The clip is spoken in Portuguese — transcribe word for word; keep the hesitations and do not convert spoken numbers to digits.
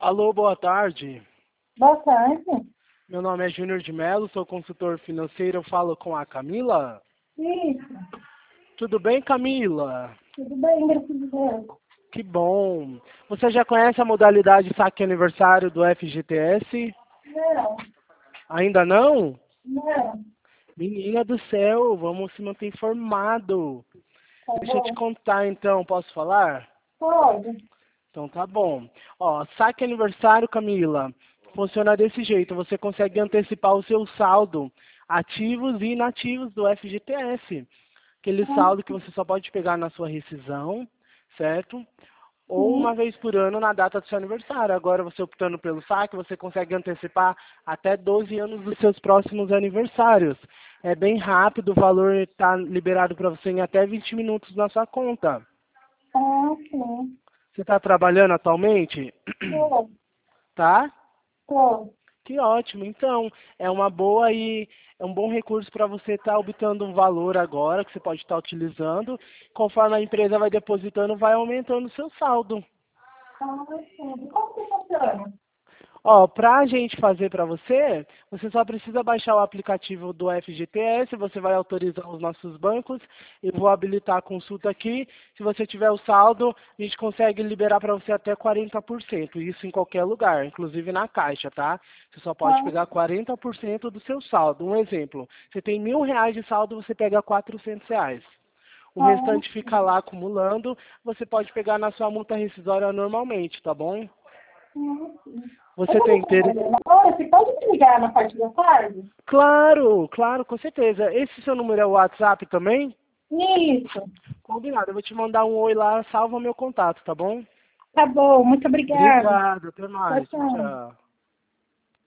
Alô, boa tarde. Boa tarde. Meu nome é Júnior de Mello, sou consultor financeiro, eu falo com a Camila. Isso. Tudo bem, Camila? Tudo bem, graças a Deus. Que bom. Você já conhece a modalidade saque aniversário do F G T S? Não, Ainda não? não. Menina do céu, vamos se manter informado. Tá Deixa eu te bom. contar então, posso falar? Pode. Então tá bom. Ó, saque aniversário, Camila, funciona desse jeito. Você consegue antecipar o seu saldo, ativos e inativos do F G T S. Aquele Ah, saldo que você só pode pegar na sua rescisão, certo? Ou uma sim. vez por ano na data do seu aniversário. Agora você optando pelo saque, você consegue antecipar até doze anos dos seus próximos aniversários. É bem rápido, o valor está liberado para você em até vinte minutos na sua conta. Ah, sim. Você está trabalhando atualmente? Tô. Tá? Tô. Que ótimo. Então, é uma boa e é um bom recurso para você estar obtendo um valor agora que você pode estar utilizando. Conforme a empresa vai depositando, vai aumentando o seu saldo. Ah, sim. Como que funciona? Ó, para a gente fazer para você, você só precisa baixar o aplicativo do F G T S, você vai autorizar os nossos bancos, eu vou habilitar a consulta aqui. Se você tiver o saldo, a gente consegue liberar para você até quarenta por cento, isso em qualquer lugar, inclusive na Caixa, tá? Você só pode Ah, pegar quarenta por cento do seu saldo. Um exemplo, você tem mil reais de saldo, você pega quatrocentos reais. O ah, restante fica lá acumulando, você pode pegar na sua multa rescisória normalmente, tá bom? sim, sim. Eu Você tô tem interesse? trabalhando agora, você pode me ligar na parte da tarde? Claro, claro, com certeza. Esse seu número é o WhatsApp também? Isso. Combinado, eu vou te mandar um oi lá, salva meu contato, tá bom? Tá bom, muito obrigada. Obrigado, até Tchau, mais. Tchau, tchau. tchau.